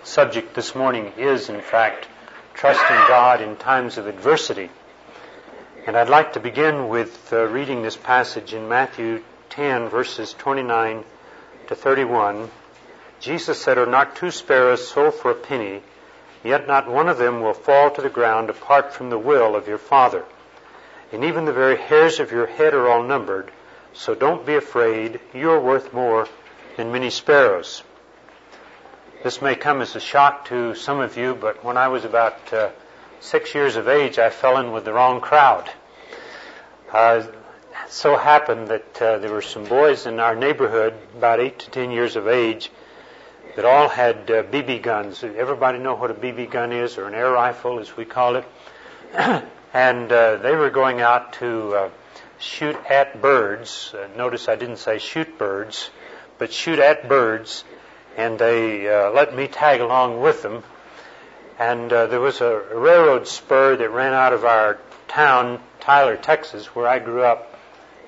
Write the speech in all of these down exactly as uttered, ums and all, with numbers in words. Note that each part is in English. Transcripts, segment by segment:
subject this morning is, in fact, trusting God in times of adversity. And I'd like to begin with uh, reading this passage in Matthew ten, verses twenty-nine to thirty-one. Jesus said, "Are not two sparrows sold for a penny? Yet not one of them will fall to the ground apart from the will of your Father. And even the very hairs of your head are all numbered. So don't be afraid. You are worth more than many sparrows." This may come as a shock to some of you, but when I was about uh, six years of age, I fell in with the wrong crowd. Uh, it so happened that uh, there were some boys in our neighborhood, about eight to ten years of age, that all had uh, B B guns. Everybody know what a B B gun is, or an air rifle, as we call it. And uh, they were going out to uh, shoot at birds. Uh, notice I didn't say shoot birds, but shoot at birds. And they uh, let me tag along with them. And uh, there was a, a railroad spur that ran out of our town, Tyler, Texas, where I grew up.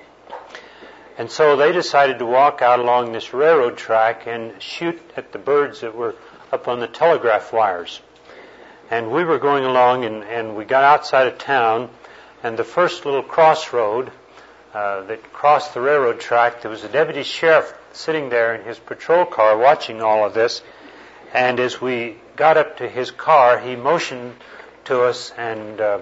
And so they decided to walk out along this railroad track and shoot at the birds that were up on the telegraph wires. And we were going along, and, and we got outside of town, and the first little crossroad uh, that crossed the railroad track, there was a deputy sheriff sitting there in his patrol car watching all of this. And as we got up to his car, he motioned to us and uh,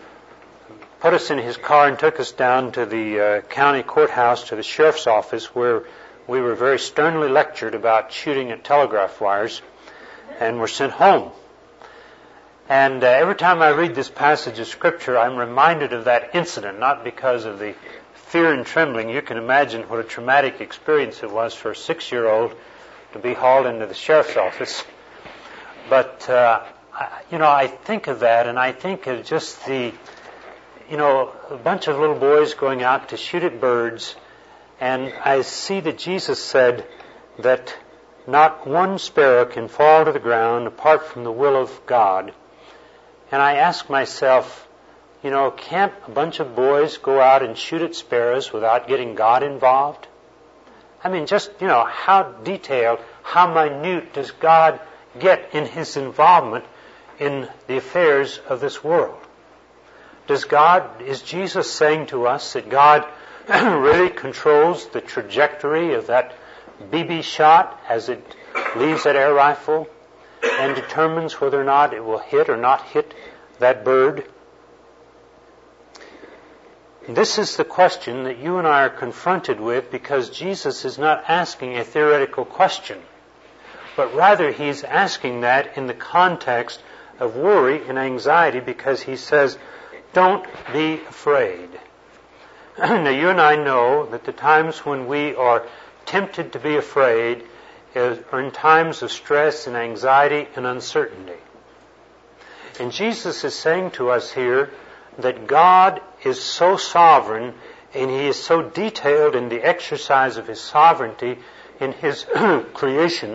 put us in his car and took us down to the uh, county courthouse, to the sheriff's office, where we were very sternly lectured about shooting at telegraph wires, and were sent home. And uh, every time I read this passage of Scripture, I'm reminded of that incident, not because of the fear and trembling. You can imagine what a traumatic experience it was for a six-year-old to be hauled into the sheriff's office. But, uh, I, you know, I think of that, and I think of just the, you know, a bunch of little boys going out to shoot at birds, and I see that Jesus said that not one sparrow can fall to the ground apart from the will of God. And I ask myself, you know, can't a bunch of boys go out and shoot at sparrows without getting God involved? I mean, just, you know, how detailed, how minute does God get in His involvement in the affairs of this world? Does God, is Jesus saying to us that God really controls the trajectory of that B B shot as it leaves that air rifle and determines whether or not it will hit or not hit that bird? This is the question that you and I are confronted with, because Jesus is not asking a theoretical question, but rather He's asking that in the context of worry and anxiety, because He says, don't be afraid. Now, you and I know that the times when we are tempted to be afraid are in times of stress and anxiety and uncertainty. And Jesus is saying to us here that God is so sovereign, and He is so detailed in the exercise of His sovereignty in His creation,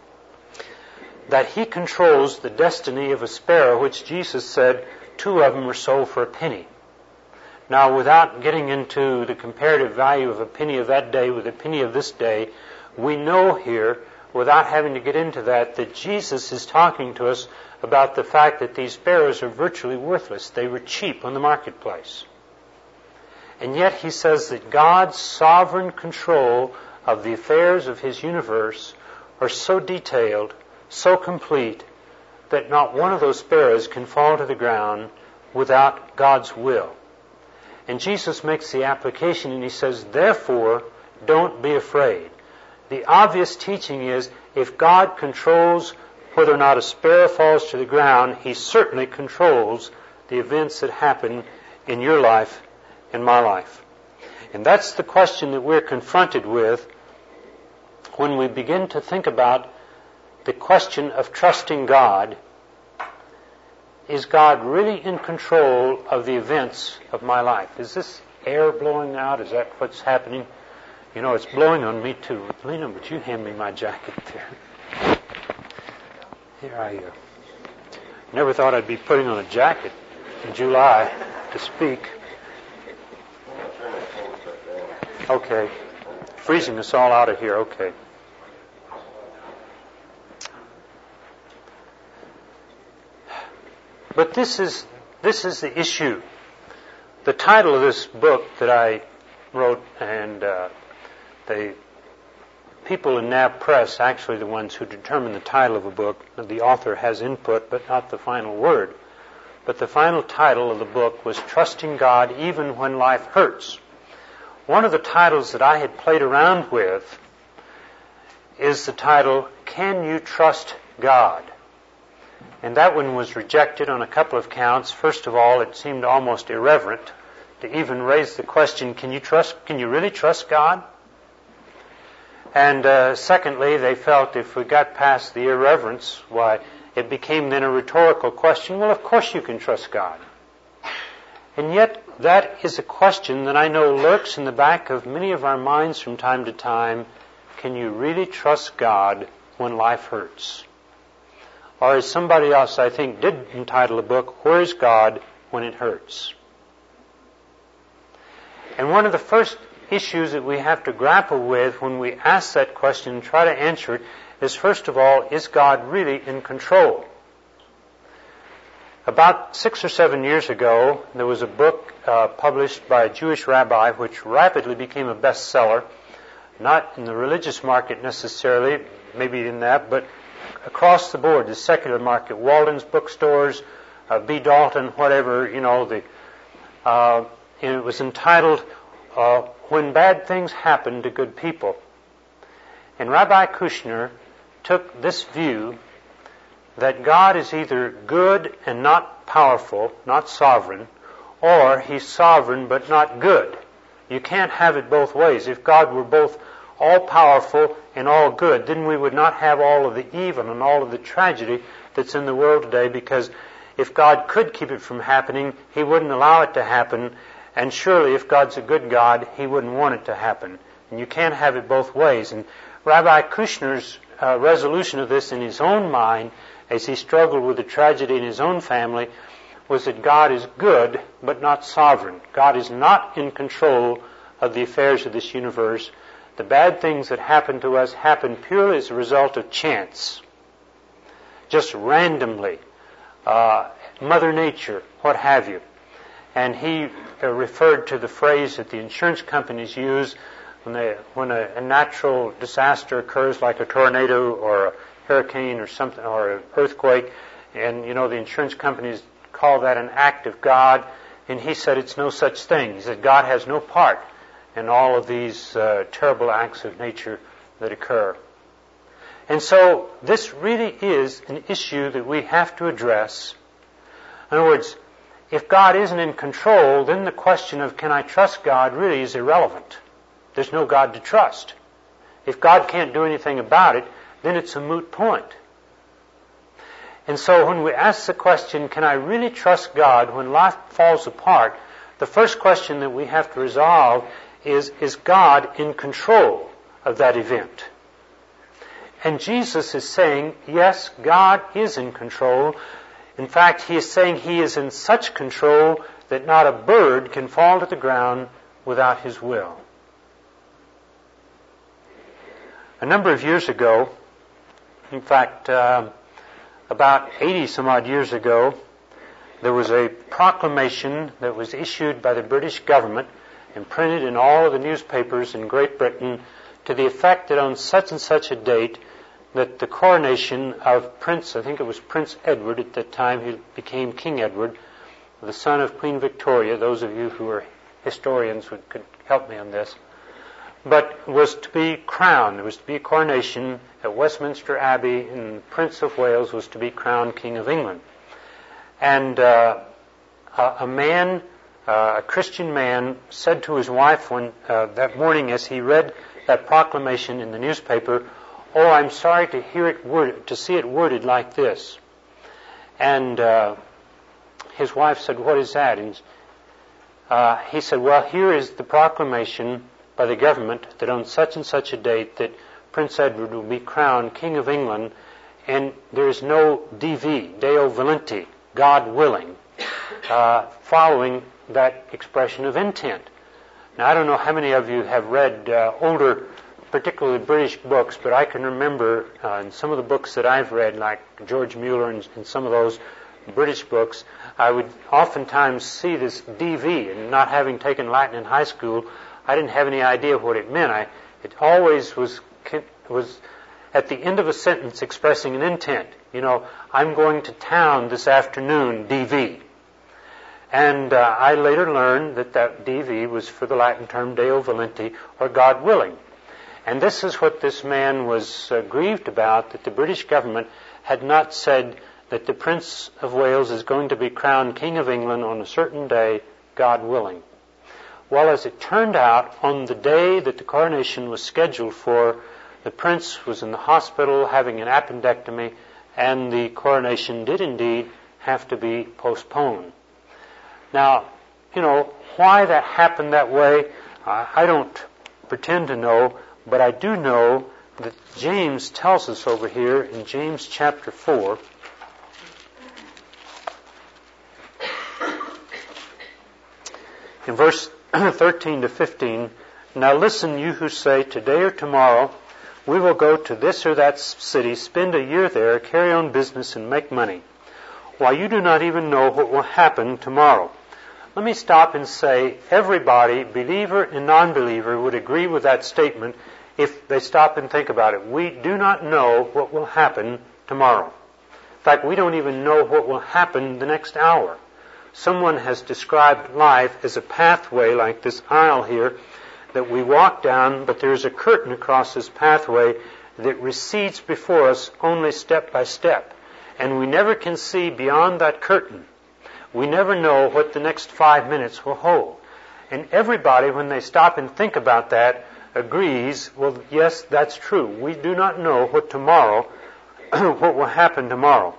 that He controls the destiny of a sparrow, which Jesus said two of them were sold for a penny. Now, without getting into the comparative value of a penny of that day with a penny of this day, we know here, without having to get into that, that Jesus is talking to us about the fact that these sparrows are virtually worthless. They were cheap on the marketplace. And yet He says that God's sovereign control of the affairs of His universe are so detailed, so complete, that not one of those sparrows can fall to the ground without God's will. And Jesus makes the application, and He says, therefore, don't be afraid. The obvious teaching is, if God controls whether or not a sparrow falls to the ground, He certainly controls the events that happen in your life, in my life. And that's the question that we're confronted with when we begin to think about the question of trusting God. Is God really in control of the events of my life? Is this air blowing out? Is that what's happening? You know, it's blowing on me too. Lena, would you hand me my jacket there? Here I uh, never thought I'd be putting on a jacket in July to speak. Okay. Freezing us all out of here. Okay. But this is this is the issue. The title of this book that I wrote, and uh, the people in N A B Press, actually the ones who determine the title of a book, the author has input, but not the final word. But the final title of the book was Trusting God Even When Life Hurts. One of the titles that I had played around with is the title, Can You Trust God? And that one was rejected on a couple of counts. First of all, it seemed almost irreverent to even raise the question, can you trust, can you really trust God? And uh, secondly, they felt if we got past the irreverence, why, it became then a rhetorical question. Well, of course you can trust God. And yet, that is a question that I know lurks in the back of many of our minds from time to time. Can you really trust God when life hurts? Or as somebody else, I think, did entitle a book, Where's God When It Hurts? And one of the first issues that we have to grapple with when we ask that question and try to answer it is, first of all, is God really in control? About six or seven years ago, there was a book uh, published by a Jewish rabbi which rapidly became a bestseller, not in the religious market necessarily, maybe in that, but across the board, the secular market, Walden's bookstores, uh, B. Dalton, whatever, you know, the, uh, and it was entitled, uh, When Bad Things Happen to Good People. And Rabbi Kushner took this view that God is either good and not powerful, not sovereign, or He's sovereign but not good. You can't have it both ways. If God were both all-powerful and all good, then we would not have all of the evil and all of the tragedy that's in the world today, because if God could keep it from happening, He wouldn't allow it to happen, and surely if God's a good God, He wouldn't want it to happen. And you can't have it both ways. And Rabbi Kushner's uh, resolution of this in his own mind, as he struggled with the tragedy in his own family, was that God is good but not sovereign. God is not in control of the affairs of this universe. The bad things that happen to us happen purely as a result of chance, just randomly, uh, Mother Nature, what have you. And he uh, referred to the phrase that the insurance companies use when, they, when a, a natural disaster occurs, like a tornado or a hurricane or something, or an earthquake, and you know the insurance companies call that an act of God. And he said it's no such thing. He said God has no part in all of these uh, terrible acts of nature that occur. And so this really is an issue that we have to address. In other words, if God isn't in control, then the question of can I trust God really is irrelevant. There's no God to trust. If God can't do anything about it, then it's a moot point. And so when we ask the question, can I really trust God when life falls apart, the first question that we have to resolve is, is God in control of that event? And Jesus is saying, yes, God is in control. In fact, He is saying He is in such control that not a bird can fall to the ground without His will. A number of years ago, in fact, uh, about eighty some odd years ago, there was a proclamation that was issued by the British government and printed in all of the newspapers in Great Britain to the effect that on such and such a date that the coronation of Prince, I think it was Prince Edward at that time, he became King Edward, the son of Queen Victoria. Those of you who are historians would, could help me on this. But was to be crowned. There was to be a coronation at Westminster Abbey, and the Prince of Wales was to be crowned King of England. And uh, a, a man, uh, a Christian man, said to his wife when uh, that morning as he read that proclamation in the newspaper, "Oh, I'm sorry to hear it worded, to see it worded like this." And uh, his wife said, "What is that?" And uh, he said, "Well, here is the proclamation by the government that on such and such a date that Prince Edward will be crowned King of England, and there is no D V, Deo Volenti, God willing, uh, following that expression of intent." Now, I don't know how many of you have read uh, older, particularly British books, but I can remember uh, in some of the books that I've read, like George Mueller and, and some of those, British books, I would oftentimes see this D V, and not having taken Latin in high school, I didn't have any idea what it meant. I, it always was was at the end of a sentence expressing an intent. You know, I'm going to town this afternoon, D V. And uh, I later learned that that D V was for the Latin term Deo Volenti, or God willing. And this is what this man was uh, grieved about, that the British government had not said that the Prince of Wales is going to be crowned King of England on a certain day, God willing. Well, as it turned out, on the day that the coronation was scheduled for, the Prince was in the hospital having an appendectomy, and the coronation did indeed have to be postponed. Now, you know, why that happened that way, uh, I don't pretend to know, but I do know that James tells us over here in James chapter four, in verse thirteen to fifteen, now listen, you who say, today or tomorrow we will go to this or that city, spend a year there, carry on business, and make money, while you do not even know what will happen tomorrow. Let me stop and say, everybody, believer and non-believer, would agree with that statement if they stop and think about it. We do not know what will happen tomorrow. In fact, we don't even know what will happen the next hour. Someone has described life as a pathway like this aisle here that we walk down, but there's a curtain across this pathway that recedes before us only step by step. And we never can see beyond that curtain. We never know what the next five minutes will hold. And everybody, when they stop and think about that, agrees, well, yes, that's true. We do not know what tomorrow, what will happen tomorrow.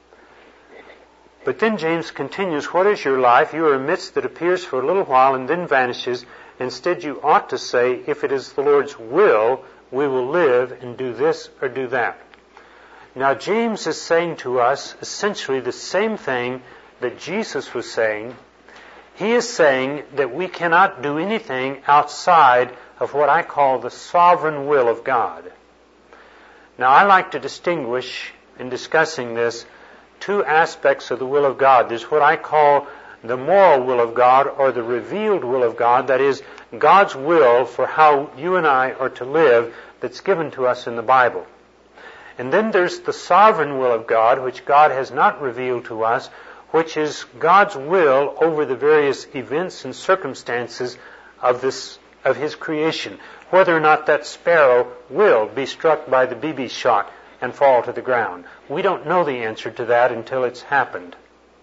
But then James continues, what is your life? You are a mist that appears for a little while and then vanishes. Instead, you ought to say, if it is the Lord's will, we will live and do this or do that. Now, James is saying to us essentially the same thing that Jesus was saying. He is saying that we cannot do anything outside of what I call the sovereign will of God. Now, I like to distinguish, in discussing this, two aspects of the will of God. There's what I call the moral will of God, or the revealed will of God, that is, God's will for how you and I are to live, that's given to us in the Bible. And then there's the sovereign will of God, which God has not revealed to us, which is God's will over the various events and circumstances of this of His creation, whether or not that sparrow will be struck by the B B shot and fall to the ground. We don't know the answer to that until it's happened.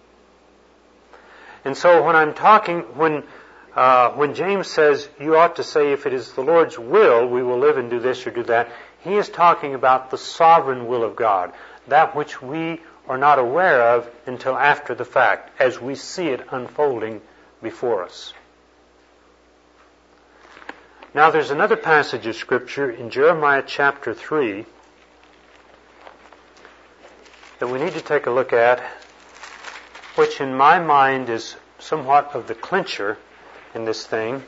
And so when I'm talking, when uh, when James says, you ought to say, if it is the Lord's will, we will live and do this or do that, he is talking about the sovereign will of God, that which we are not aware of until after the fact, as we see it unfolding before us. Now there's another passage of Scripture in Jeremiah chapter three that we need to take a look at, which in my mind is somewhat of the clincher in this thing.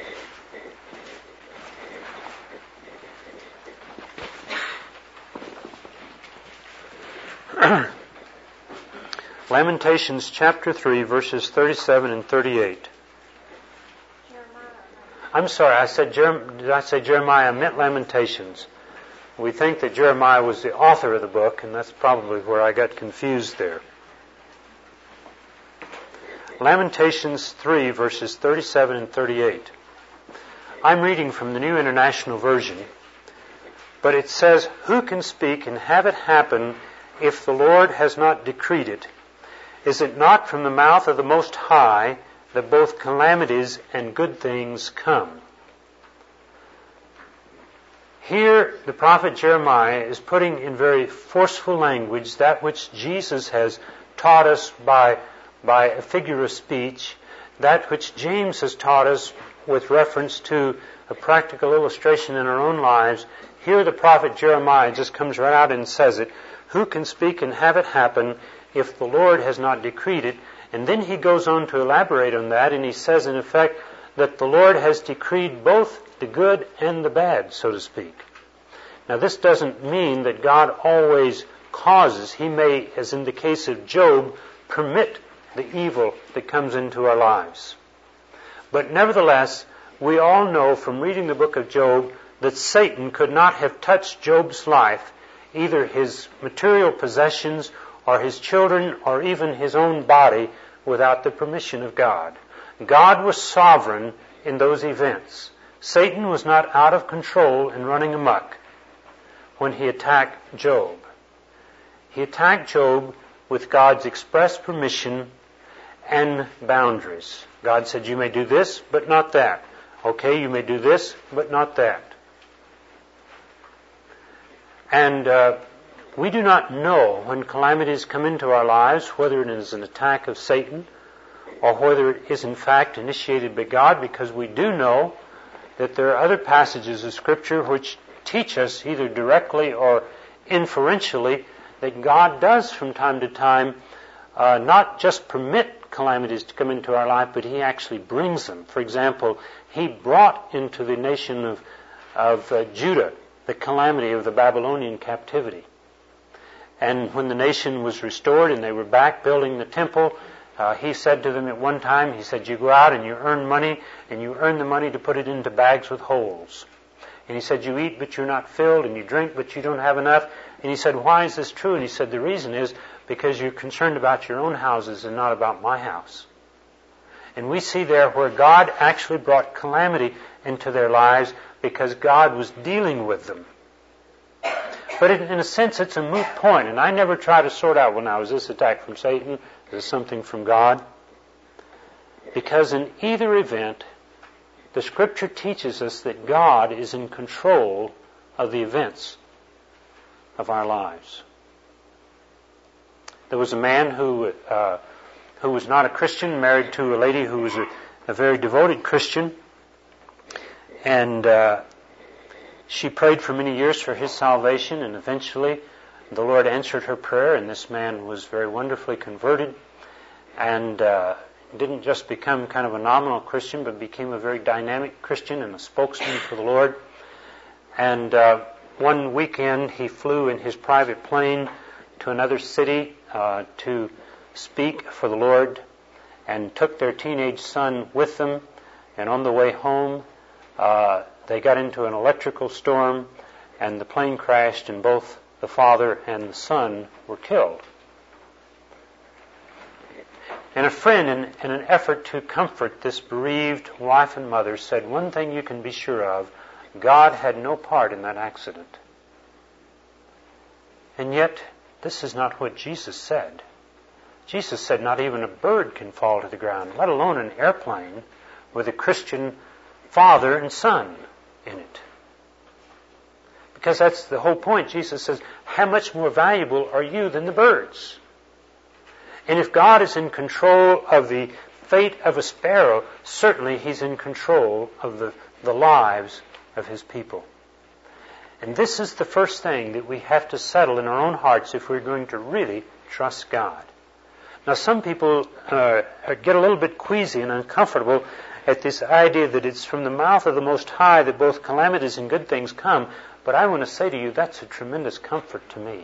Lamentations chapter three, verses thirty-seven and thirty-eight. Jeremiah. I'm sorry, I said Jer- did I say Jeremiah? I meant Lamentations. We think that Jeremiah was the author of the book, and that's probably where I got confused there. Lamentations three, verses thirty-seven and thirty-eight. I'm reading from the New International Version, but it says, who can speak and have it happen if the Lord has not decreed it? Is it not from the mouth of the Most High that both calamities and good things come? Here, the prophet Jeremiah is putting in very forceful language that which Jesus has taught us by, by a figure of speech, that which James has taught us with reference to a practical illustration in our own lives. Here the prophet Jeremiah just comes right out and says it. Who can speak and have it happen if the Lord has not decreed it? And then he goes on to elaborate on that, and he says, in effect, that the Lord has decreed both the good and the bad, so to speak. Now, this doesn't mean that God always causes. He may, as in the case of Job, permit the evil that comes into our lives. But nevertheless, we all know from reading the book of Job that Satan could not have touched Job's life, either his material possessions or his children or even his own body, without the permission of God. God was sovereign in those events. Satan was not out of control and running amok when he attacked Job. He attacked Job with God's express permission and boundaries. God said, you may do this, but not that. Okay, you may do this, but not that. And uh, we do not know when calamities come into our lives, whether it is an attack of Satan or whether it is in fact initiated by God, because we do know that there are other passages of Scripture which teach us either directly or inferentially that God does from time to time uh, not just permit calamities to come into our life, but He actually brings them. For example, He brought into the nation of, of uh, Judah the calamity of the Babylonian captivity. And when the nation was restored and they were back building the temple, uh, He said to them at one time, He said, you go out and you earn money, and you earn the money to put it into bags with holes. And He said, you eat but you're not filled, and you drink but you don't have enough. And He said, why is this true? And He said, the reason is because you're concerned about your own houses and not about my house. And we see there where God actually brought calamity into their lives because God was dealing with them. But in a sense, it's a moot point, and I never try to sort out, well, now, is this attack from Satan? Is this something from God? Because in either event, the Scripture teaches us that God is in control of the events of our lives. There was a man who uh, who was not a Christian, married to a lady who was a, a very devoted Christian, and uh, she prayed for many years for his salvation, and eventually the Lord answered her prayer, and this man was very wonderfully converted, and uh, didn't just become kind of a nominal Christian, but became a very dynamic Christian and a spokesman for the Lord. And uh, one weekend he flew in his private plane to another city uh, to speak for the Lord, and took their teenage son with them, and on the way home uh, they got into an electrical storm, and the plane crashed, and both the father and the son were killed. And a friend, in, in an effort to comfort this bereaved wife and mother, said, one thing you can be sure of, God had no part in that accident. And yet, this is not what Jesus said. Jesus said not even a bird can fall to the ground, let alone an airplane with a Christian father and son in it. Because that's the whole point. Jesus says, how much more valuable are you than the birds? And if God is in control of the fate of a sparrow, certainly He's in control of the, the lives of His people. And this is the first thing that we have to settle in our own hearts if we're going to really trust God. Now, some people uh, get a little bit queasy and uncomfortable at this idea that it's from the mouth of the Most High that both calamities and good things come. But I want to say to you, that's a tremendous comfort to me.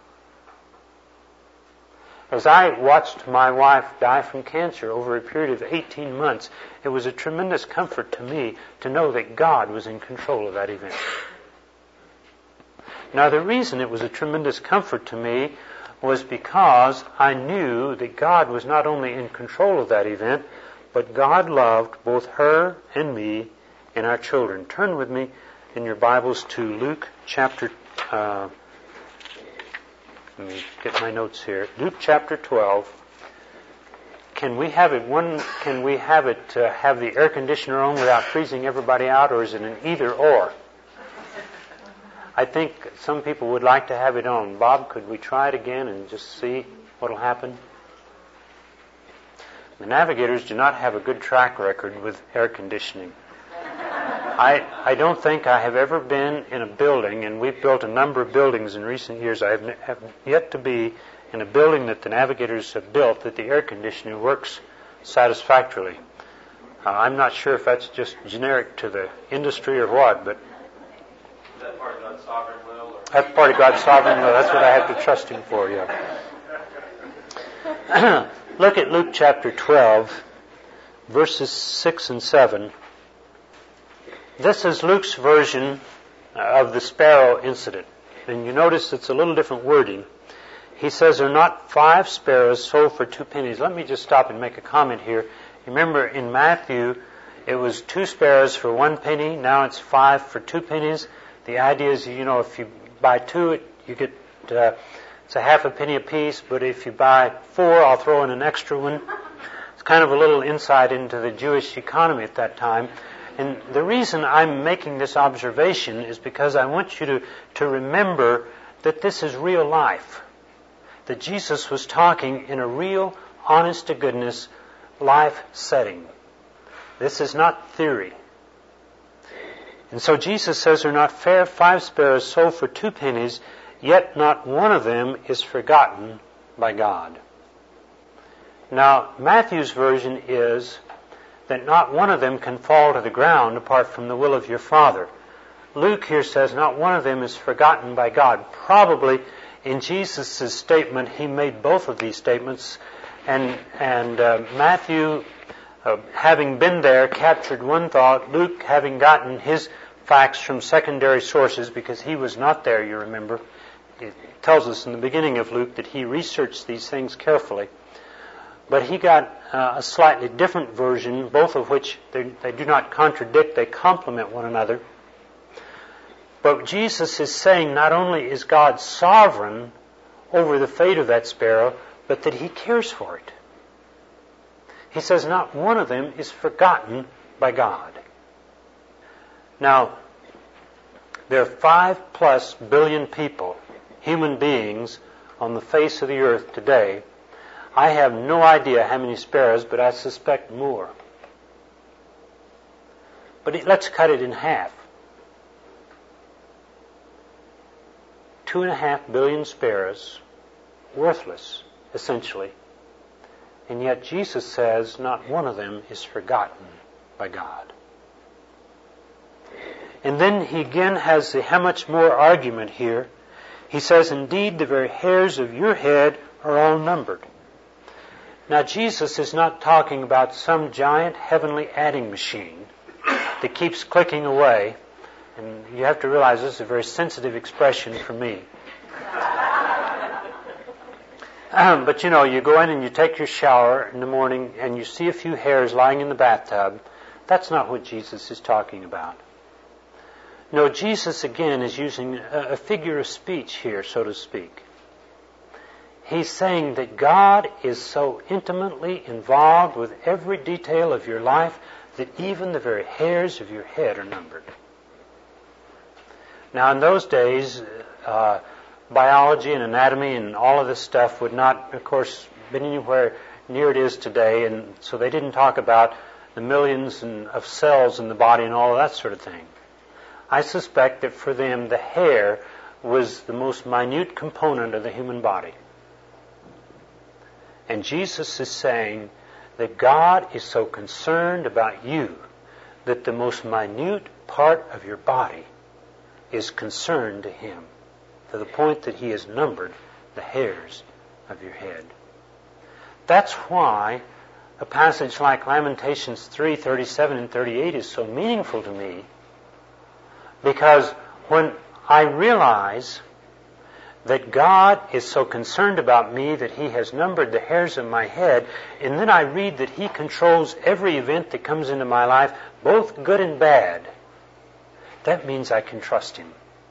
As I watched my wife die from cancer over a period of eighteen months, it was a tremendous comfort to me to know that God was in control of that event. Now, the reason it was a tremendous comfort to me was because I knew that God was not only in control of that event, but God loved both her and me and our children. Turn with me in your Bibles to Luke chapter, uh, let me get my notes here. Luke chapter twelve. Can we have it one? Can we have it uh, have the air conditioner on without freezing everybody out, or is it an either or? I think some people would like to have it on. Bob, could we try it again and just see what will happen? The Navigators do not have a good track record with air conditioning. I, I don't think I have ever been in a building, and we've built a number of buildings in recent years. I have, have yet to be in a building that the Navigators have built that the air conditioning works satisfactorily. Uh, I'm not sure if that's just generic to the industry or what, but Is that part of God's sovereign will? Or? That's part of God's sovereign will. That's what I have to trust Him for, yeah. Look at Luke chapter twelve, verses six and seven. This is Luke's version of the sparrow incident. And you notice it's a little different wording. He says, "Are not five sparrows sold for two pennies?" Let me just stop and make a comment here. Remember, in Matthew, it was two sparrows for one penny. Now it's five for two pennies. The idea is, you know, if you buy two, you get uh, it's a half a penny apiece. But if you buy four, I'll throw in an extra one. It's kind of a little insight into the Jewish economy at that time. And the reason I'm making this observation is because I want you to, to remember that this is real life. That Jesus was talking in a real, honest-to-goodness life setting. This is not theory. And so Jesus says, "Are not fair five sparrows sold for two pennies, yet not one of them is forgotten by God." Now, Matthew's version is that not one of them can fall to the ground apart from the will of your Father. Luke here says not one of them is forgotten by God. Probably in Jesus' statement, he made both of these statements, and, and uh, Matthew, uh, having been there, captured one thought. Luke, having gotten his facts from secondary sources, because he was not there, you remember. It tells us in the beginning of Luke that he researched these things carefully. But he got uh, a slightly different version, both of which they, they do not contradict, they complement one another. But Jesus is saying not only is God sovereign over the fate of that sparrow, but that he cares for it. He says not one of them is forgotten by God. Now, there are five plus billion people, human beings, on the face of the earth today. I have no idea how many sparrows, but I suspect more. But it, let's cut it in half. Two and a half billion sparrows, worthless, essentially. And yet Jesus says not one of them is forgotten by God. And then he again has the how much more argument here. He says, "Indeed, the very hairs of your head are all numbered." Now, Jesus is not talking about some giant heavenly adding machine that keeps clicking away. And you have to realize this is a very sensitive expression for me. um, but, you know, you go in and you take your shower in the morning and you see a few hairs lying in the bathtub. That's not what Jesus is talking about. No, Jesus, again, is using a, a figure of speech here, so to speak. He's saying that God is so intimately involved with every detail of your life that even the very hairs of your head are numbered. Now, in those days, uh, biology and anatomy and all of this stuff would not, of course, been anywhere near it is today, and so they didn't talk about the millions and, of cells in the body and all of that sort of thing. I suspect that for them, the hair was the most minute component of the human body. And Jesus is saying that God is so concerned about you that the most minute part of your body is concerned to him, to the point that he has numbered the hairs of your head. That's why a passage like Lamentations three, thirty-seven and thirty-eight is so meaningful to me, because when I realize that God is so concerned about me that he has numbered the hairs of my head, and then I read that he controls every event that comes into my life, both good and bad, that means I can trust him.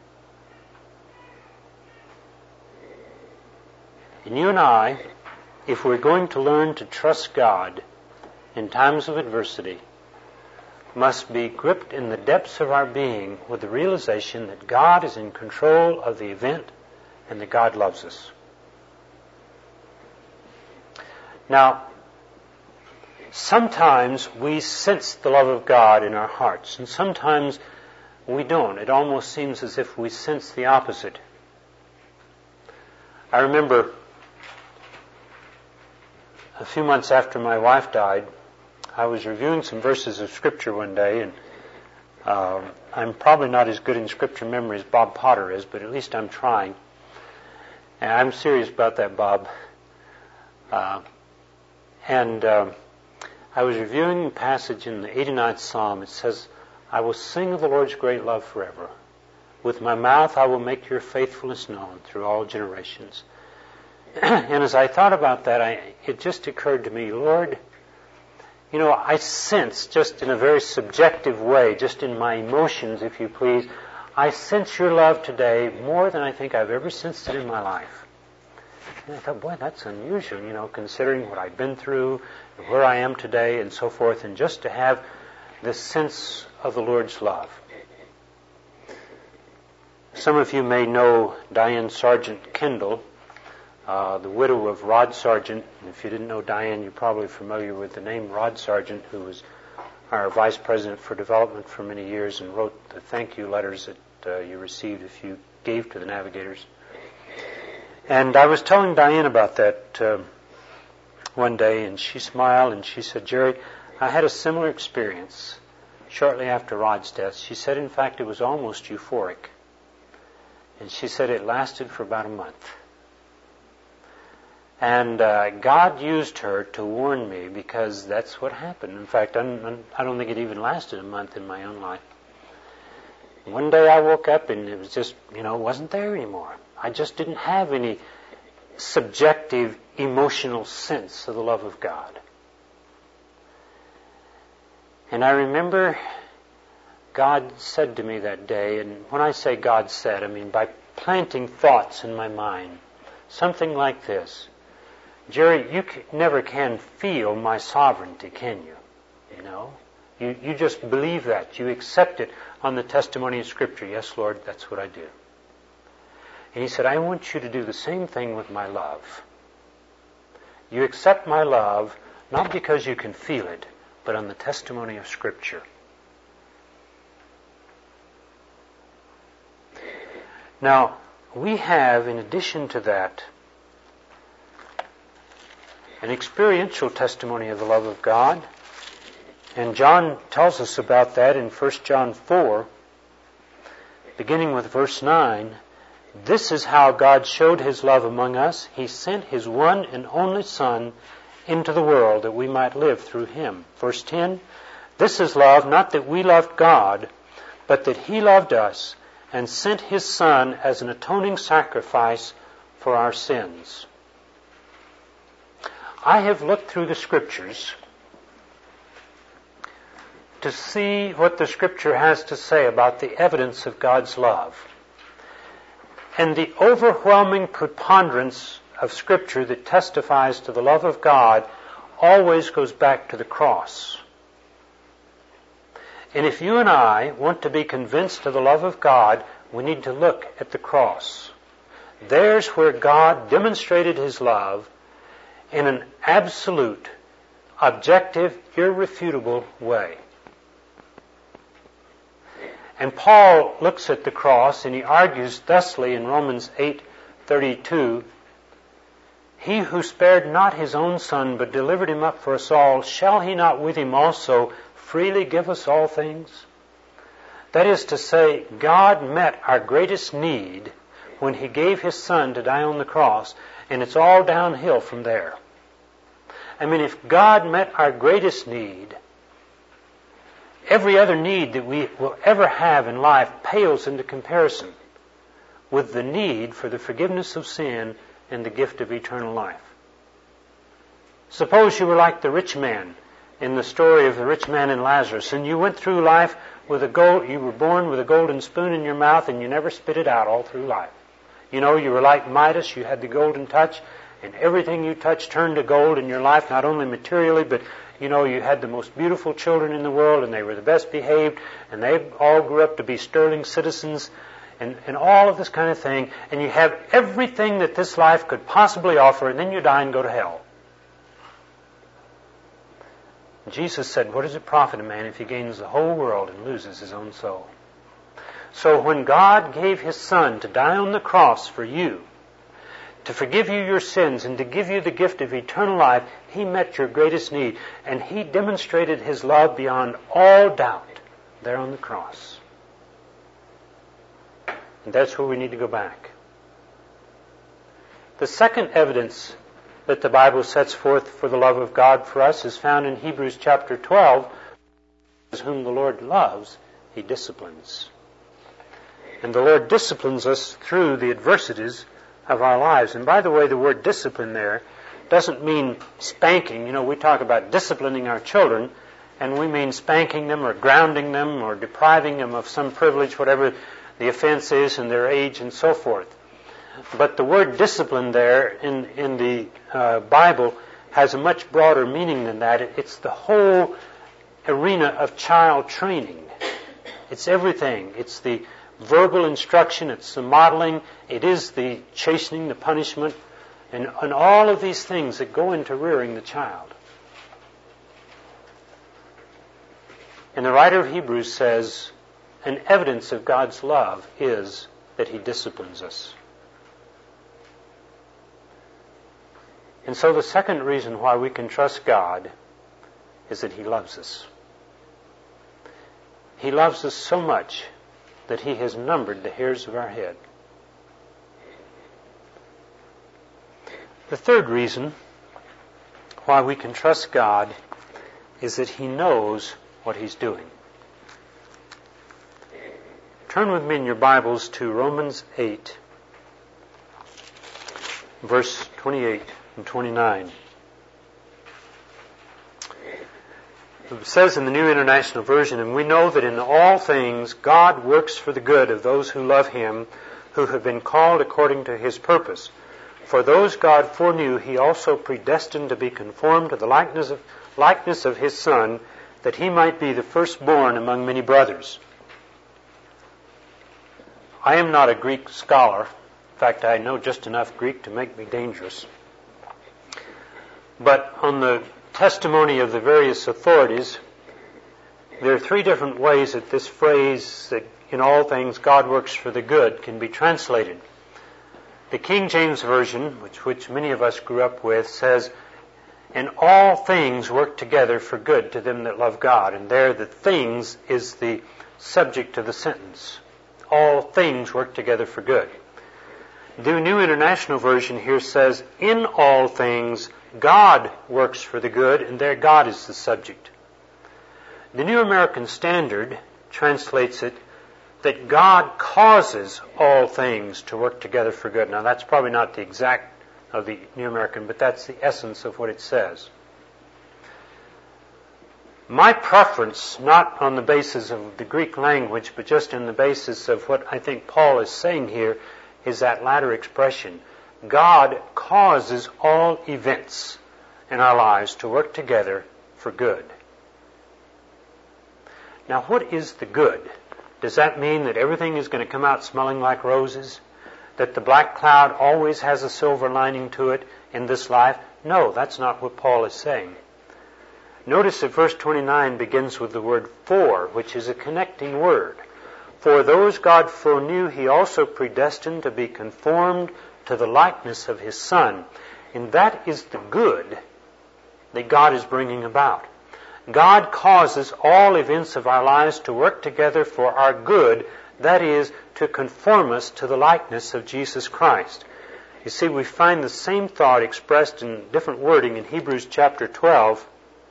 And you and I, if we're going to learn to trust God in times of adversity, must be gripped in the depths of our being with the realization that God is in control of the event and that God loves us. Now, sometimes we sense the love of God in our hearts, and sometimes we don't. It almost seems as if we sense the opposite. I remember a few months after my wife died, I was reviewing some verses of Scripture one day, and uh, I'm probably not as good in Scripture memory as Bob Potter is, but at least I'm trying. And I'm serious about that, Bob. Uh, and uh, I was reviewing a passage in the eighty-ninth Psalm. It says, I will sing of the Lord's great love forever. With my mouth I will make your faithfulness known through all generations. And as I thought about that, I, it just occurred to me, Lord, you know, I sense just in a very subjective way, just in my emotions, if you please, I sense your love today more than I think I've ever sensed it in my life. And I thought, boy, that's unusual, you know, considering what I've been through, and where I am today, and so forth, and just to have this sense of the Lord's love. Some of you may know Diane Sargent Kendall, uh, the widow of Rod Sargent. And if you didn't know Diane, you're probably familiar with the name Rod Sargent, who was our Vice President for Development for many years and wrote the thank you letters that uh, you received if you gave to the Navigators. And I was telling Diane about that uh, one day, and she smiled and she said, Jerry, I had a similar experience shortly after Rod's death. She said, in fact, it was almost euphoric. And she said it lasted for about a month. And uh, God used her to warn me, because that's what happened. In fact, I'm, I don't think it even lasted a month in my own life. One day I woke up and it was just, you know, it wasn't there anymore. I just didn't have any subjective, emotional sense of the love of God. And I remember God said to me that day, and when I say God said, I mean by planting thoughts in my mind, something like this. Jerry, you c- never can feel my sovereignty, can you? You know? You, you just believe that. You accept it on the testimony of Scripture. Yes, Lord, that's what I do. And he said, I want you to do the same thing with my love. You accept my love not because you can feel it, but on the testimony of Scripture. Now, we have, in addition to that, an experiential testimony of the love of God. And John tells us about that in First John four, beginning with verse nine. This is how God showed His love among us. He sent His one and only Son into the world that we might live through Him. Verse ten, this is love, not that we loved God, but that He loved us and sent His Son as an atoning sacrifice for our sins. I have looked through the Scriptures to see what the Scripture has to say about the evidence of God's love. And the overwhelming preponderance of Scripture that testifies to the love of God always goes back to the cross. And if you and I want to be convinced of the love of God, we need to look at the cross. There's where God demonstrated His love in an absolute, objective, irrefutable way. And Paul looks at the cross and he argues thusly in Romans eight thirty-two, He who spared not His own Son, but delivered Him up for us all, shall He not with Him also freely give us all things? That is to say, God met our greatest need when He gave His Son to die on the cross, and it's all downhill from there. I mean, if God met our greatest need, every other need that we will ever have in life pales into comparison with the need for the forgiveness of sin and the gift of eternal life. Suppose you were like the rich man in the story of the rich man and Lazarus, and you went through life with a gold, you were born with a golden spoon in your mouth and you never spit it out all through life. You know, you were like Midas, you had the golden touch, and everything you touched turned to gold in your life, not only materially, but, you know, you had the most beautiful children in the world, and they were the best behaved, and they all grew up to be sterling citizens, and, and all of this kind of thing, and you have everything that this life could possibly offer, and then you die and go to hell. Jesus said, what does it profit a man if he gains the whole world and loses his own soul? So when God gave His Son to die on the cross for you, to forgive you your sins and to give you the gift of eternal life, He met your greatest need. And He demonstrated His love beyond all doubt there on the cross. And that's where we need to go back. The second evidence that the Bible sets forth for the love of God for us is found in Hebrews chapter twelve. Whom the Lord loves, He disciplines. And the Lord disciplines us through the adversities of our lives. And by the way, the word discipline there doesn't mean spanking. You know, we talk about disciplining our children, and we mean spanking them or grounding them or depriving them of some privilege, whatever the offense is in their age and so forth. But the word discipline there in, in the uh, Bible has a much broader meaning than that. It's the whole arena of child training. It's everything. It's the verbal instruction, it's the modeling, it is the chastening, the punishment, and, and all of these things that go into rearing the child. And the writer of Hebrews says, an evidence of God's love is that He disciplines us. And so the second reason why we can trust God is that He loves us. He loves us so much that He has numbered the hairs of our head. The third reason why we can trust God is that He knows what He's doing. Turn with me in your Bibles to Romans eight, verse twenty-eight and twenty-nine. It says in the New International Version, and we know that in all things God works for the good of those who love Him, who have been called according to His purpose. For those God foreknew, He also predestined to be conformed to the likeness of, likeness of His Son, that He might be the firstborn among many brothers. I am not a Greek scholar. In fact, I know just enough Greek to make me dangerous. But on the testimony of the various authorities, there are three different ways that this phrase, that in all things God works for the good, can be translated. The King James Version, which, which many of us grew up with, says, and all things work together for good to them that love God. And there the things is the subject of the sentence. All things work together for good. The New International Version here says, in all things God works for the good, and there God is the subject. The New American Standard translates it that God causes all things to work together for good. Now that's probably not the exact of the New American, but that's the essence of what it says. My preference, not on the basis of the Greek language, but just on the basis of what I think Paul is saying here, is that latter expression. God causes all events in our lives to work together for good. Now, what is the good? Does that mean that everything is going to come out smelling like roses? That the black cloud always has a silver lining to it in this life? No, that's not what Paul is saying. Notice that verse twenty-nine begins with the word for, which is a connecting word. For those God foreknew, He also predestined to be conformed to the likeness of His Son. And that is the good that God is bringing about. God causes all events of our lives to work together for our good, that is, to conform us to the likeness of Jesus Christ. You see, we find the same thought expressed in different wording in Hebrews chapter twelve.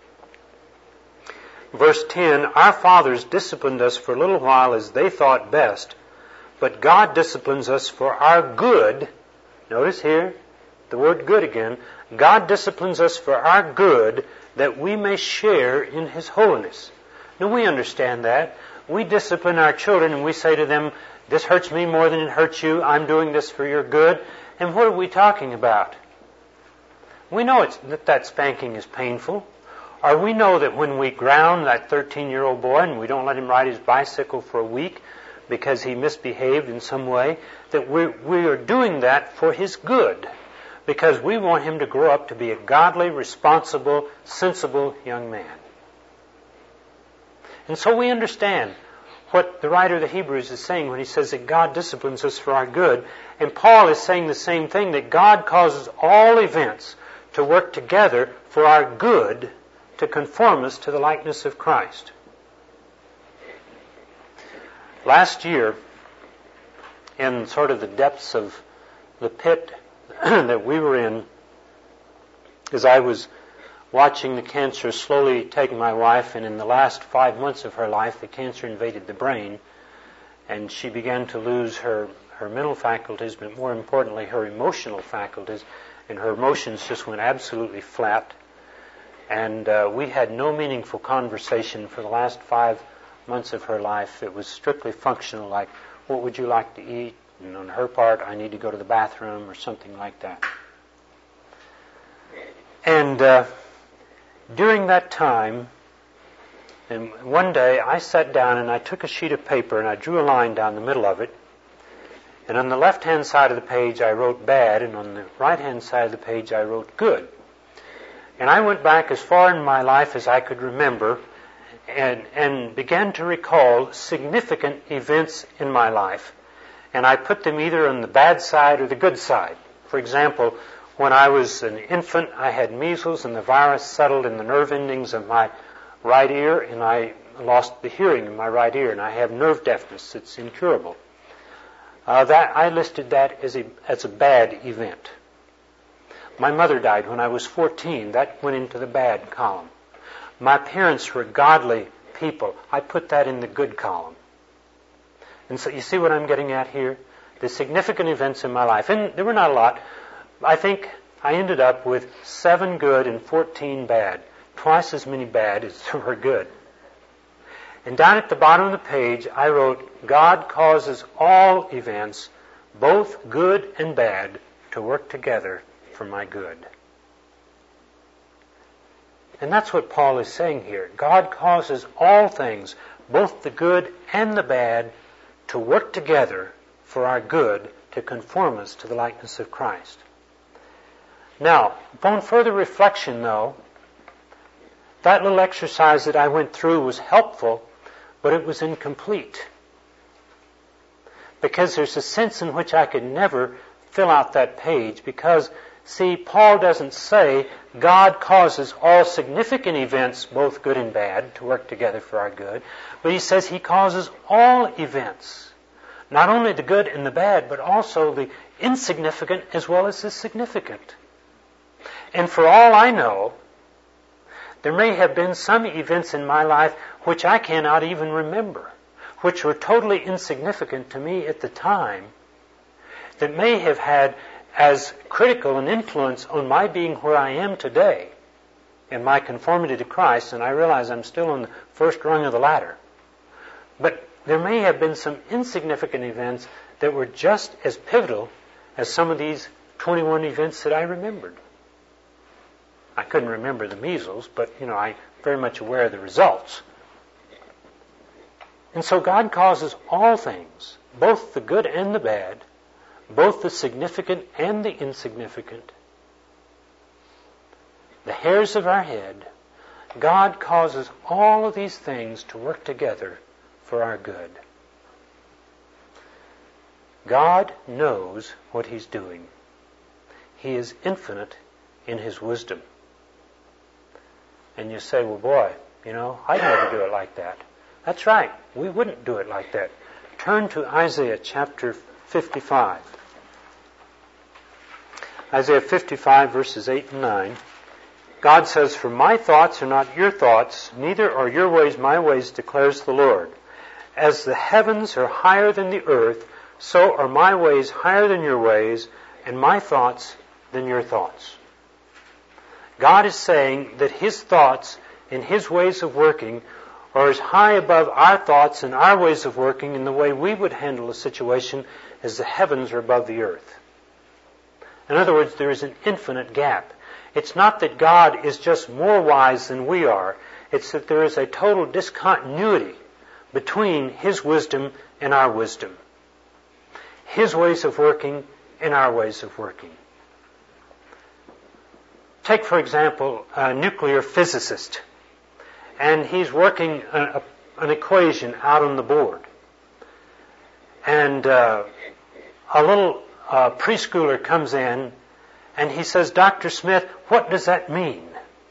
Verse ten, our fathers disciplined us for a little while as they thought best, but God disciplines us for our good. Notice here, the word good again. God disciplines us for our good, that we may share in His holiness. Now we understand that. We discipline our children and we say to them, this hurts me more than it hurts you. I'm doing this for your good. And what are we talking about? We know it's, that that spanking is painful. Or we know that when we ground that thirteen-year-old boy and we don't let him ride his bicycle for a week because he misbehaved in some way, that we we are doing that for his good, because we want him to grow up to be a godly, responsible, sensible young man. And so we understand what the writer of the Hebrews is saying when he says that God disciplines us for our good. And Paul is saying the same thing, that God causes all events to work together for our good, to conform us to the likeness of Christ. Last year, in sort of the depths of the pit that we were in, as I was watching the cancer slowly take my wife, and in the last five months of her life, the cancer invaded the brain, and she began to lose her, her mental faculties, but more importantly, her emotional faculties, and her emotions just went absolutely flat. And uh, we had no meaningful conversation for the last five months of her life. It was strictly functional, like, what would you like to eat? And on her part, I need to go to the bathroom or something like that. And uh, during that time, and one day I sat down and I took a sheet of paper and I drew a line down the middle of it. And on the left-hand side of the page I wrote bad, and on the right-hand side of the page I wrote good. And I went back as far in my life as I could remember and, and began to recall significant events in my life. And I put them either on the bad side or the good side. For example, when I was an infant, I had measles, and the virus settled in the nerve endings of my right ear, and I lost the hearing in my right ear, and I have nerve deafness. It's incurable. Uh, that I listed that as a as a bad event. My mother died when I was fourteen. That went into the bad column. My parents were godly people. I put that in the good column. And so you see what I'm getting at here? The significant events in my life. And there were not a lot. I think I ended up with seven good and fourteen bad. Twice as many bad as there were good. And down at the bottom of the page, I wrote, God causes all events, both good and bad, to work together for my good. And that's what Paul is saying here. God causes all things, both the good and the bad, to work together for our good, to conform us to the likeness of Christ. Now, upon further reflection, though, that little exercise that I went through was helpful, but it was incomplete. Because there's a sense in which I could never fill out that page, because, see, Paul doesn't say God causes all significant events, both good and bad, to work together for our good, but he says he causes all events, not only the good and the bad, but also the insignificant as well as the significant. And for all I know, there may have been some events in my life which I cannot even remember, which were totally insignificant to me at the time, that may have had as critical an influence on my being where I am today and my conformity to Christ, and I realize I'm still on the first rung of the ladder. But there may have been some insignificant events that were just as pivotal as some of these twenty-one events that I remembered. I couldn't remember the measles, but, you know, I'm very much aware of the results. And so God causes all things, both the good and the bad, both the significant and the insignificant, the hairs of our head. God causes all of these things to work together for our good. God knows what He's doing. He is infinite in His wisdom. And you say, well, boy, you know, I'd never do it like that. That's right. We wouldn't do it like that. Turn to Isaiah chapter fifty-five. Isaiah fifty-five, verses eight and nine. God says, for my thoughts are not your thoughts, neither are your ways my ways, declares the Lord. As the heavens are higher than the earth, so are my ways higher than your ways, and my thoughts than your thoughts. God is saying that His thoughts and His ways of working are as high above our thoughts and our ways of working in the way we would handle a situation as the heavens are above the earth. In other words, there is an infinite gap. It's not that God is just more wise than we are. It's that there is a total discontinuity between His wisdom and our wisdom. His ways of working and our ways of working. Take, for example, a nuclear physicist, and he's working a, a, an equation out on the board. And uh, a little uh, preschooler comes in, and he says, Doctor Smith, what does that mean?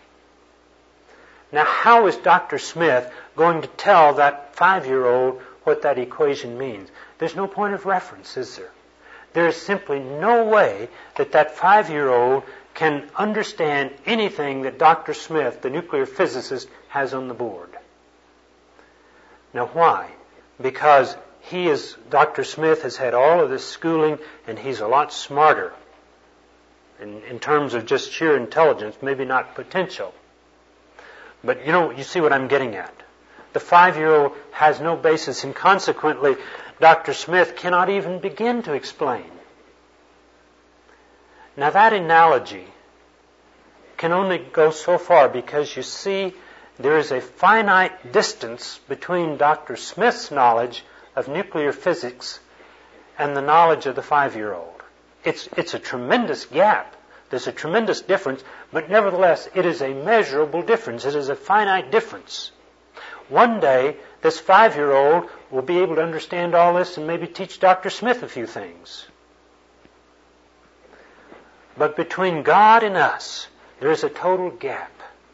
Now, how is Doctor Smith going to tell that five-year-old what that equation means? There's no point of reference, is there? There is simply no way that that five-year-old can understand anything that Doctor Smith, the nuclear physicist, has on the board. Now why? Because he is, Doctor Smith has had all of this schooling and he's a lot smarter in, in terms of just sheer intelligence, maybe not potential. But you know, you see what I'm getting at. The five-year-old has no basis, and consequently, Doctor Smith cannot even begin to explain. Now that analogy can only go so far because you see there is a finite distance between Doctor Smith's knowledge of nuclear physics and the knowledge of the five-year-old. It's, it's a tremendous gap. There's a tremendous difference, but nevertheless, it is a measurable difference. It is a finite difference. One day, this five-year-old will be able to understand all this and maybe teach Doctor Smith a few things. But between God and us, there is a total gap.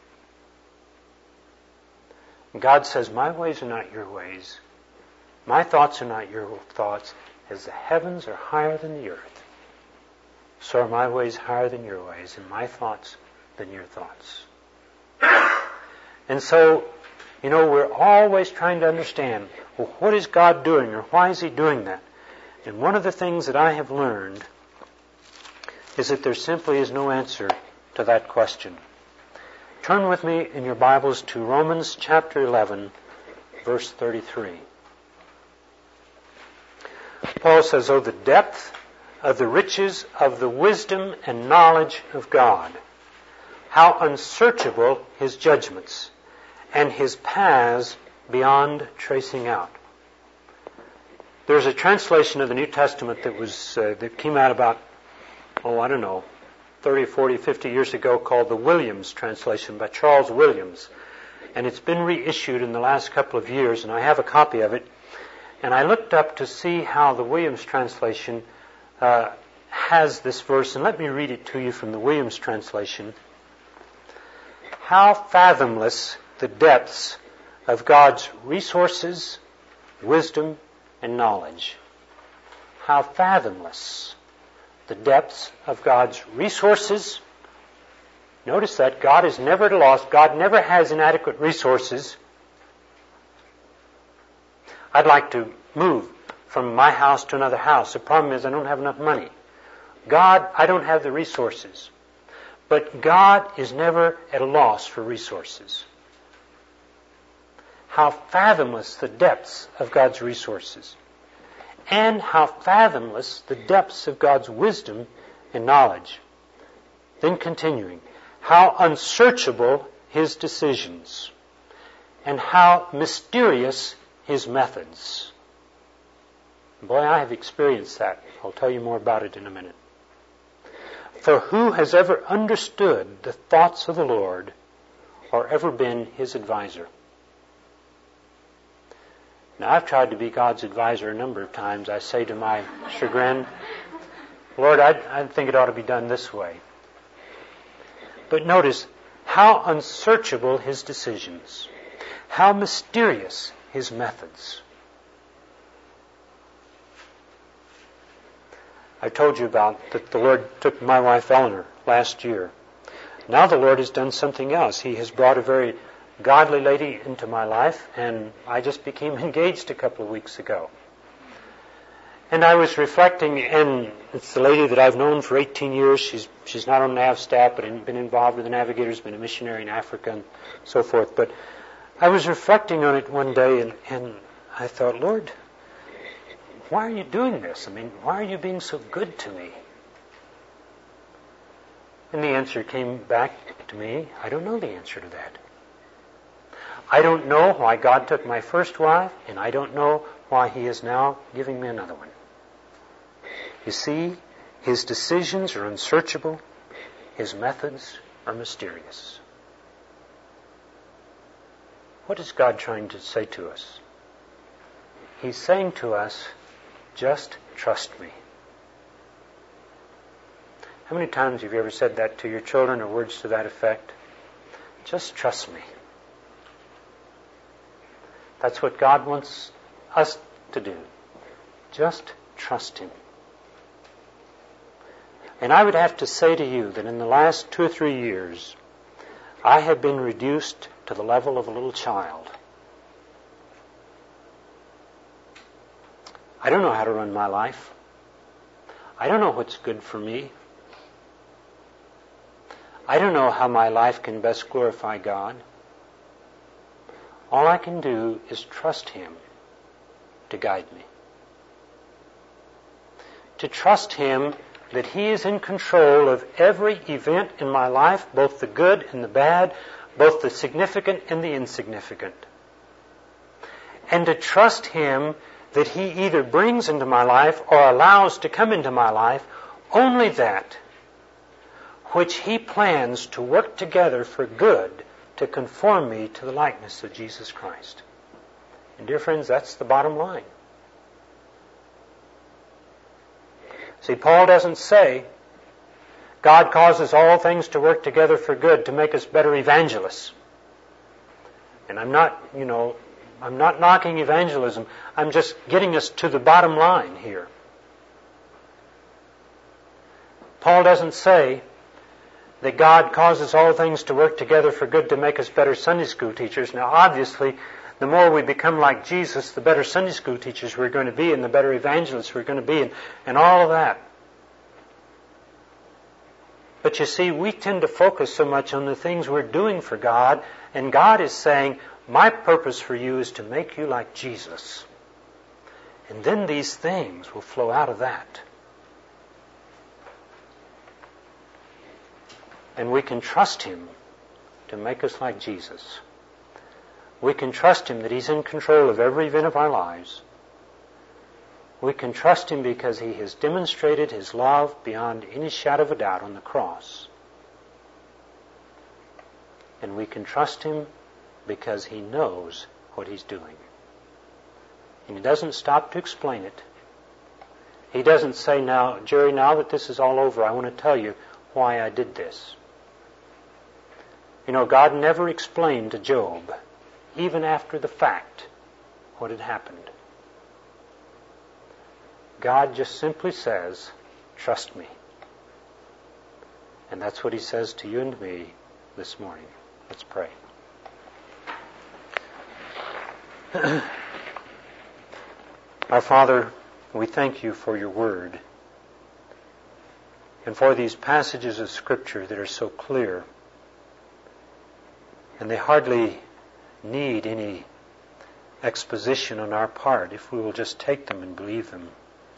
God says, my ways are not your ways. My thoughts are not your thoughts. As the heavens are higher than the earth, so are my ways higher than your ways, and my thoughts than your thoughts. And so, you know, we're always trying to understand, well, what is God doing, or why is He doing that? And one of the things that I have learned is that there simply is no answer to that question. Turn with me in your Bibles to Romans chapter eleven, verse thirty-three. Paul says, "Oh, the depth of the riches of the wisdom and knowledge of God! How unsearchable His judgments, and His paths beyond tracing out." There's a translation of the New Testament that was uh, that came out about, oh, I don't know, thirty, forty, fifty years ago, called the Williams translation by Charles Williams. And it's been reissued in the last couple of years, and I have a copy of it. And I looked up to see how the Williams translation uh, has this verse, and let me read it to you from the Williams translation. "How fathomless the depths of God's resources, wisdom, and knowledge." How fathomless the depths of God's resources. Notice that God is never at a loss. God never has inadequate resources. I'd like to move from my house to another house. The problem is I don't have enough money. God, I don't have the resources. But God is never at a loss for resources. How fathomless the depths of God's resources. And how fathomless the depths of God's wisdom and knowledge. Then continuing, how unsearchable His decisions, and how mysterious His methods. Boy, I have experienced that. I'll tell you more about it in a minute. "For who has ever understood the thoughts of the Lord, or ever been His advisor?" Now, I've tried to be God's advisor a number of times. I say to my chagrin, "Lord, I, I think it ought to be done this way." But notice, how unsearchable His decisions. How mysterious His methods. I told you about that the Lord took my wife Eleanor last year. Now the Lord has done something else. He has brought a very godly lady into my life, and I just became engaged a couple of weeks ago. And I was reflecting, and it's the lady that I've known for eighteen years. She's she's not on Nav staff, but been involved with the Navigators, been a missionary in Africa, and so forth. But I was reflecting on it one day, and, and I thought, Lord, why are you doing this? I mean, why are you being so good to me? And the answer came back to me, I don't know the answer to that. I don't know why God took my first wife, and I don't know why He is now giving me another one. You see, His decisions are unsearchable. His methods are mysterious. What is God trying to say to us? He's saying to us, just trust me. How many times have you ever said that to your children, or words to that effect? Just trust me. That's what God wants us to do. Just trust Him. And I would have to say to you that in the last two or three years, I have been reduced to the level of a little child. I don't know how to run my life. I don't know what's good for me. I don't know how my life can best glorify God. All I can do is trust Him to guide me. To trust Him that He is in control of every event in my life, both the good and the bad, both the significant and the insignificant. And to trust Him that He either brings into my life or allows to come into my life only that which He plans to work together for good to conform me to the likeness of Jesus Christ. And dear friends, that's the bottom line. See, Paul doesn't say God causes all things to work together for good to make us better evangelists. And I'm not, you know, I'm not knocking evangelism. I'm just getting us to the bottom line here. Paul doesn't say that God causes all things to work together for good to make us better Sunday school teachers. Now, obviously, the more we become like Jesus, the better Sunday school teachers we're going to be and the better evangelists we're going to be and, and all of that. But you see, we tend to focus so much on the things we're doing for God, and God is saying, my purpose for you is to make you like Jesus. And then these things will flow out of that. And we can trust Him to make us like Jesus. We can trust Him that He's in control of every event of our lives. We can trust Him because He has demonstrated His love beyond any shadow of a doubt on the cross. And we can trust Him because He knows what He's doing. And He doesn't stop to explain it. He doesn't say, now, Jerry, now that this is all over, I want to tell you why I did this. You know, God never explained to Job, even after the fact, what had happened. God just simply says, trust me. And that's what He says to you and me this morning. Let's pray. Our Father, we thank You for Your Word and for these passages of Scripture that are so clear. And they hardly need any exposition on our part if we will just take them and believe them.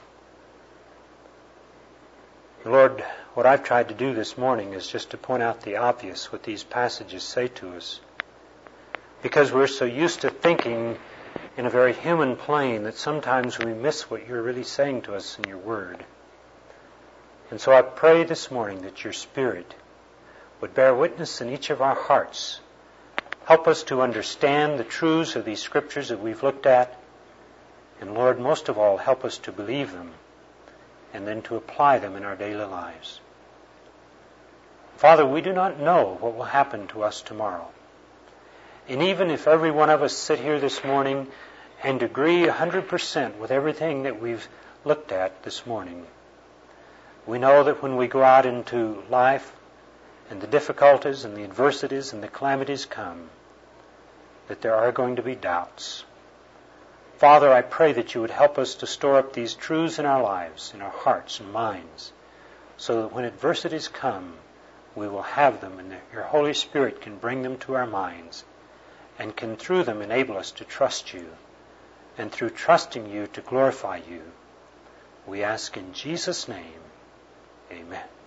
Lord, what I've tried to do this morning is just to point out the obvious, what these passages say to us. Because we're so used to thinking in a very human plane that sometimes we miss what You're really saying to us in Your Word. And so I pray this morning that Your Spirit would bear witness in each of our hearts. Help us to understand the truths of these Scriptures that we've looked at. And Lord, most of all, help us to believe them and then to apply them in our daily lives. Father, we do not know what will happen to us tomorrow. And even if every one of us sit here this morning and agree one hundred percent with everything that we've looked at this morning, we know that when we go out into life and the difficulties and the adversities and the calamities come, that there are going to be doubts. Father, I pray that You would help us to store up these truths in our lives, in our hearts and minds, so that when adversities come, we will have them and Your Holy Spirit can bring them to our minds and can through them enable us to trust You, and through trusting You to glorify You. We ask in Jesus' name, amen.